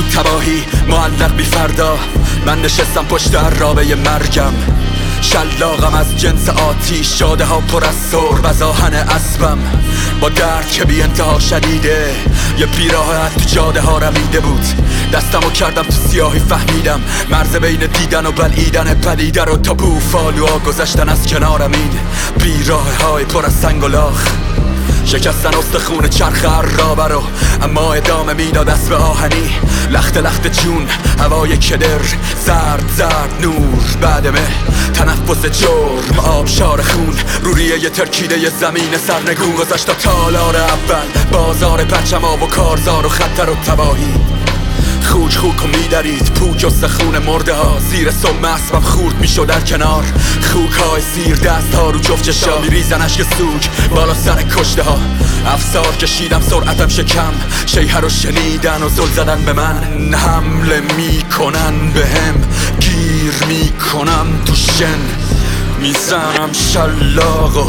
تباهی معلق بی فردا. من نشستم پشت عرابه مرگم، شلاقم از جنس آتیش، جاده ها پر از سرب از آهن اسبم. با درد که بی انتها شدیده، یه بیراه تو جاده ها رمیده بود. دستمو کردم تو سیاهی، فهمیدم مرز بین دیدن و بلعیدن پدیده رو. تا بوفالوها گذشتن از کنارم، این بیراه های پر از سنگ و لاخ شکستن استخون چرخ عرابه رو، اما ادامه میداد اسب آهنی. لخت لخت جون، هوای کدر، زرد نور بعدمه، تنفس جرم، آبشار خون، روریه ی ترکیده ی زمین سرنگون. گذشت تا تالار اول، بازار پرچم آب و کارزار و خطر و تباهی. خوک و میدرید پوک و سخون مرده ها، زیر سم اسبم خورد میشد در کنار. خوک های زیر دست ها رو جفت چشا، میریزن اشک سوگ بالا سر کشته ها. افسار کشیدم سرعتم شکم، شیهه رو شنیدن و زل زدن به من. حمله میکنن بهم، گیر میکنم تو شن، میزنم شلاقو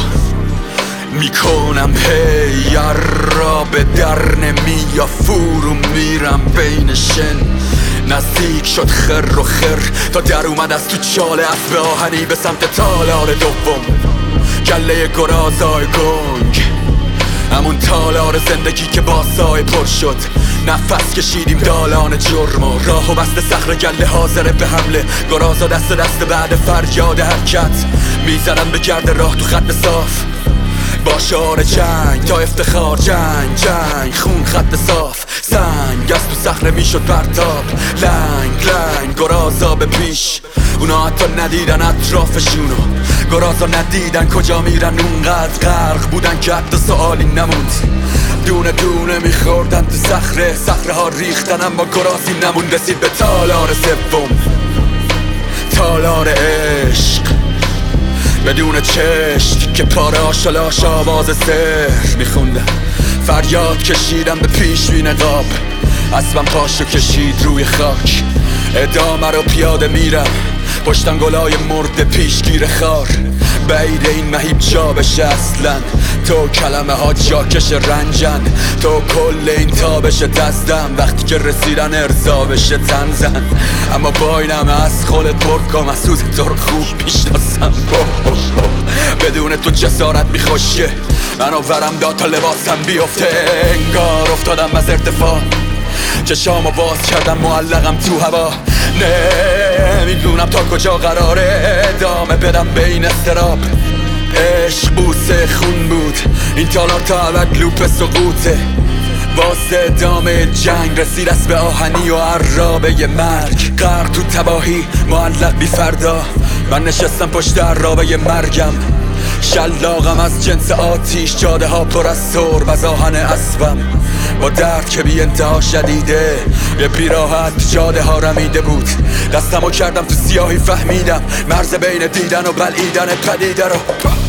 میکنم هی عرابه در نمی یا فرو میرم بین شن. نزدیک شد خر و خر تا در اومد از تو چاله اسب آهنی به سمت تالار دوم. گله گرازای گنگ، همون تالار زندگی که با سایه پر شد. نفس کشیدیم دالان جرم و راه و بست صخره، گله حاضره به حمله. گرازا دست بعد فریاد حرکت، میزنن به گرد راه تو خط صاف. با شعار جنگ تا افتخار، جنگ خون خط صاف. سنگ از تو صخره میشد پرتاب، لنگ گرازا به پیش. اونا حتی ندیدن اطرافشونو، گرازا ندیدن کجا میرن. اونقدر غرق بودن که حتی سوالی نموند. دونه دونه میخوردن تو صخره ها ریختن، اما گرازی نموند. رسید به تالار سوم، تالار عشق بدون چشم که پاره آشلاش آواز سحر میخوندم. فریاد کشیدم به پیشوی نقاب، اسبم پاشو کشید روی خاک. ادامه رو پیاده میرم، پشتم گلای مرد پیشگیر خار. بعید این مهیب جا بشه اصلا، تو کلمه ها جاکش رنجن. تو کل این تابش دستم، وقتی که رسیدن ارضا بشه تنزن. اما با اینم از خودت برکم، از سوز تو رو خوب میشناسم. بدون تو جسارت میخوشه، منو ورم داد تا لباسم بیفته. انگار افتادم از ارتفاع، چشامو باز کردم معلقم تو هوا. نمیدونم تا کجا قراره ادامه بدم به این استراب. عشق بوسه خون بود، این تالار تا ابد لوپ سقوطه. واسه ادامه جنگ رسید اسب آهنی و عرابه مرگ. غرق تو تباهی معلق بی فردا، من نشستم پشت عرابه مرگم. شلاقم از جنس آتیش، جاده ها پر از سرب از آهن اسبم. با درد که بی انتها شدیده، یه بیراحت جاده ها رمیده بود. دستمو کردم تو سیاهی، فهمیدم مرز بین دیدن و بلعیدن پدیده رو.